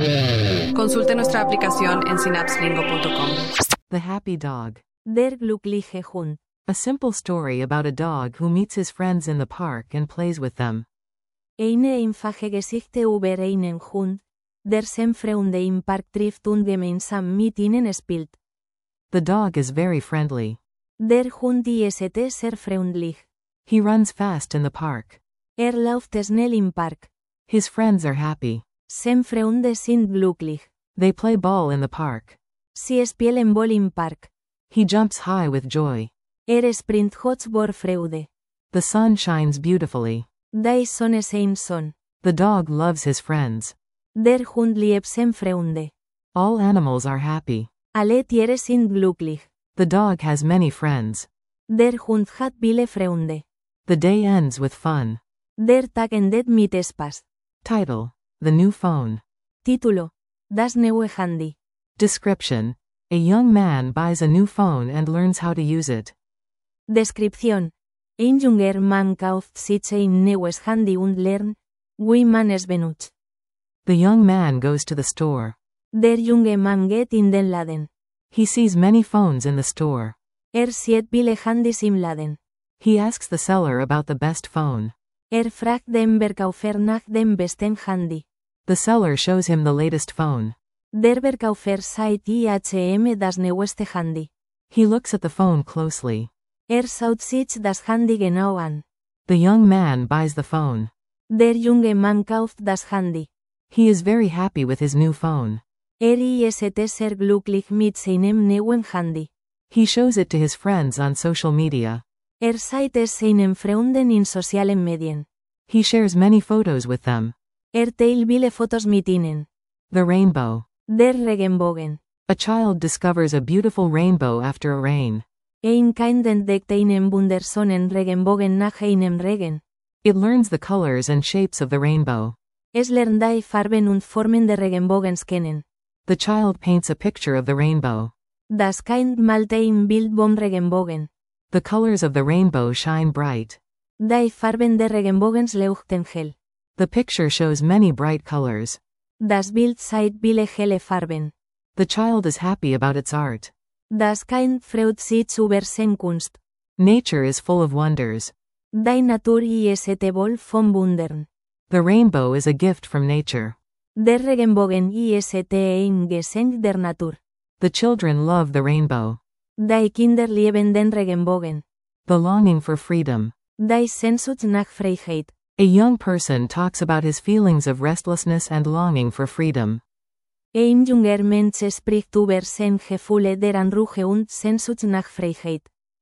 Consulte nuestra aplicación en synapselingo.com. The Happy Dog. Der glückliche Hund. A simple story about a dog who meets his friends in the park and plays with them. Eine einfache Geschichte über einen Hund, der sem Freunde im Park trifft und gemeinsam mit ihnen spielt. The dog is very friendly. Der Hund ist sehr freundlich. He runs fast in the park. Läuft schnell im Park. His friends are happy. Sem Freunde sind glücklich. They play ball in the park. Sie spielen Ball im Park. He jumps high with joy. Sprint hoch vor Freude. The sun shines beautifully. Die Sonne scheint son. The dog loves his friends. Der Hund liebt sem Freunde. All animals are happy. Alle Tiere sind glücklich. The dog has many friends. Der Hund hat viele Freunde. The day ends with fun. Der Tag endet mit Spaß. Title: The New Phone. Título: Das neue Handy. Description: A young man buys a new phone and learns how to use it. Descripción: Ein junger Mann kauft sich ein neues Handy und lernt, wie man es benutzt. The young man goes to the store. Der junge Mann geht in den Laden. He sees many phones in the store. Sieht viele Handys im Laden. He asks the seller about the best phone. Fragt den Verkäufer nach dem besten Handy. The seller shows him the latest phone. Der Verkäufer zeigt ihm das neueste Handy. He looks at the phone closely. Schaut sich das Handy genau an. The young man buys the phone. Der junge Mann kauft das Handy. He is very happy with his new phone. Ist sehr glücklich mit seinem neuen Handy. He shows it to his friends on social media. Zeigt es seinen Freunden in sozialen Medien. He shares many photos with them. Teilt viele Fotos mit ihnen. The rainbow. Der Regenbogen. A child discovers a beautiful rainbow after a rain. Ein Kind entdeckt einen wunderschönen Regenbogen nach einem Regen. It learns the colors and shapes of the rainbow. Es lernt die Farben und Formen der Regenbogens kennen. The child paints a picture of the rainbow. Das Kind malt ein Bild vom Regenbogen. The colors of the rainbow shine bright. Die Farben der Regenbogens leuchten hell. The picture shows many bright colors. Das Bild zeigt viele helle Farben. The child is happy about its art. Das Kind freut sich über seine Kunst. Nature is full of wonders. Die Natur ist voll von Wundern. The rainbow is a gift from nature. Der Regenbogen ist ein Geschenk der Natur. The children love the rainbow. Die Kinder lieben den Regenbogen. The longing for freedom. Die Sehnsucht nach Freiheit. A young person talks about his feelings of restlessness and longing for freedom. Ein junger Mensch spricht über seine Gefühle der Unruhe und Sehnsucht nach Freiheit.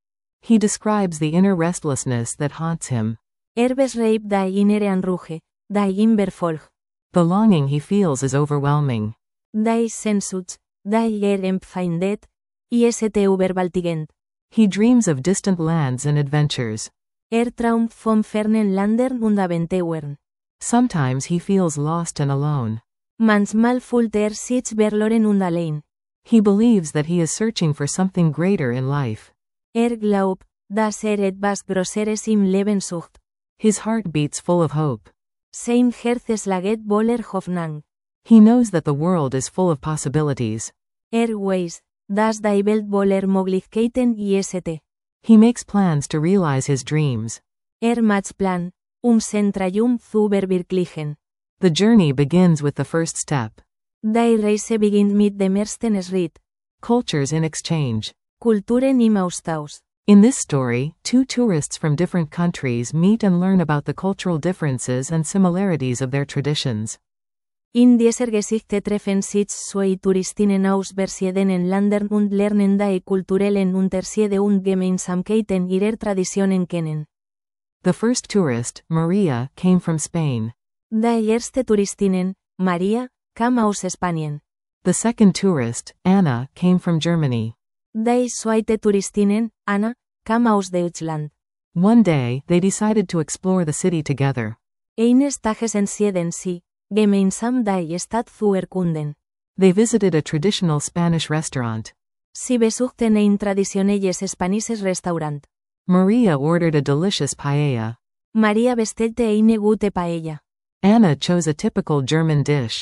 He describes the inner restlessness that haunts him. Beschreibt die innere Unruhe, die ihn verfolgt. The longing he feels is overwhelming. Die Sehnsucht, die empfindet, ist überwältigend. He dreams of distant lands and adventures. Träumt von fernen Ländern und Aventuren. Sometimes he feels lost and alone. Manchmal fühlt sich verloren und allein. He believes that he is searching for something greater in life. Glaubt, dass etwas Größeres im Leben sucht. His heart beats full of hope. Sein Herz schlaget voller Hoffnung. He knows that the world is full of possibilities. Weiß, dass die Welt voller Möglichkeiten ist. He makes plans to realize his dreams. Macht Plan, sein Traum zu verwirklichen. The journey begins with the first step. Die Reise beginnt mit dem ersten Schritt. Cultures in exchange. Kulturen im Austausch. In this story, two tourists from different countries meet and learn about the cultural differences and similarities of their traditions. In dieser Geschichte treffen sich zwei Touristinnen aus verschiedenen Ländern und lernen die kulturellen Unterschiede und Gemeinsamkeiten ihrer Traditionen kennen. The first tourist, Maria, came from Spain. Die erste Touristin, Maria, kam aus Spanien. The second tourist, Anna, came from Germany. Die zweite Touristin, Anna, kam aus Deutschland. One day, they decided to explore the city together. Eines Tages entschieden sie, gemeinsam die Stadt zu erkunden. They visited a traditional Spanish restaurant. Sie besuchten ein traditionelles spanisches Restaurant. Maria ordered a delicious paella. Maria bestellte eine gute Paella. Anna chose a typical German dish.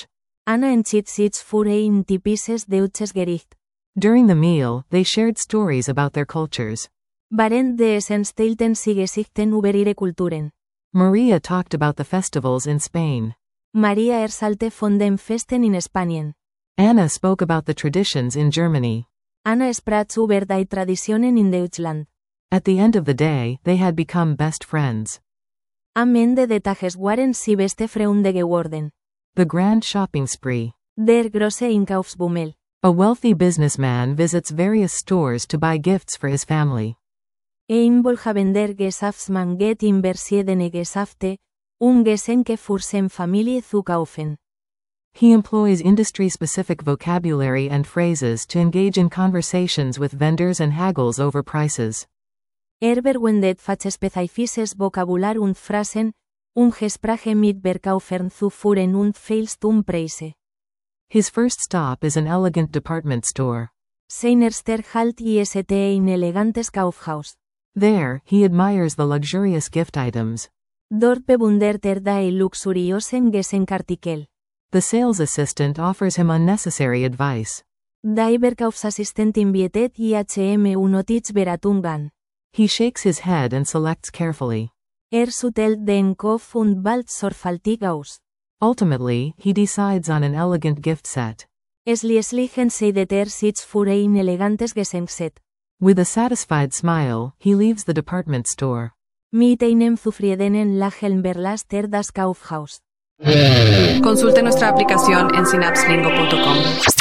Anna entschied sich für ein typisches deutsches Gericht. During the meal, they shared stories about their cultures. Während des Essens teilten sie Geschichten über ihre Kulturen. Maria talked about the festivals in Spain. Maria erzählte von den Festen in Spanien. Anna spoke about the traditions in Germany. Anna sprach über die Traditionen in Deutschland. At the end of the day, they had become best friends. Am Ende des Tages waren sie beste Freunde geworden. The grand shopping spree. Der große Einkaufsbummel. A wealthy businessman visits various stores to buy gifts for his family. Ein wohlhabender Geschäftsmann geht in verschiedene Geschäfte, Geschenke für seine Familie zu kaufen. He employs industry-specific vocabulary and phrases to engage in conversations with vendors and haggles over prices. Verwendet fachspezifisches Vokabular und Phrasen, Gespräche mit Verkäufern zu führen und feilst Preise. His first stop is an elegant department store. Sein erster Halt ist ein elegantes Kaufhaus. There, he admires the luxurious gift items. Dort bewundert die luxuriosen Geschenkartikel. The sales assistant offers him unnecessary advice. Die Verkaufsassistentin bietet ihm unnötig Beratungen. He shakes his head and selects carefully. Schüttelt den Kopf und wählt sorgfältig aus. Ultimately, he decides on an elegant gift set. Schließlich entscheidet sich für ein elegantes Geschenkset. With a satisfied smile, he leaves the department store. Mit einem zufriedenen Lächeln verlässt das Kaufhaus. Consulte nuestra aplicación en synapslingo.com.